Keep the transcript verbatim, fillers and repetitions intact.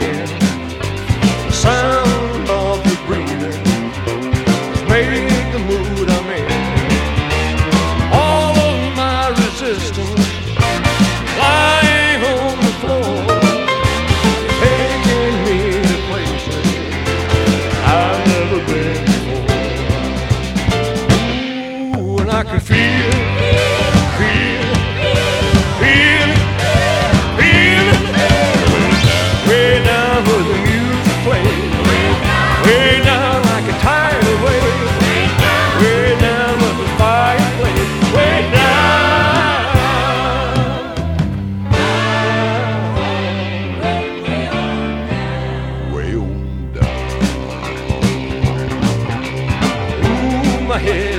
again. The sound of your breathing made the mood I'm in. All of my resistance lying on the floor, taking me to places I've never been before. Ooh, and I can feel, feel, feel, feel way down where the music plays, way down like a tidal wave, way down where the fire plays, way down, way on down. Ooh, my head